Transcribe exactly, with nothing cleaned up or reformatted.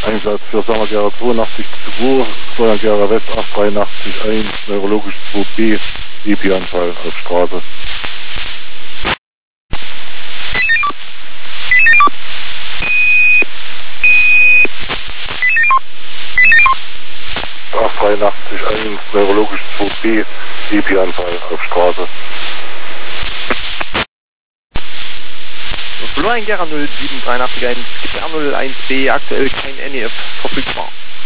Einsatz für Sommergera zweiundachtzig zwei, Sommergera West acht drei acht eins, neurologisch zwei B, E P-Anfall auf Straße. acht drei acht eins, neurologisch zwei B, E P-Anfall auf Straße. Blue Gera null sieben drei acht eins, G R null eins B, aktuell kein N E F verfügbar.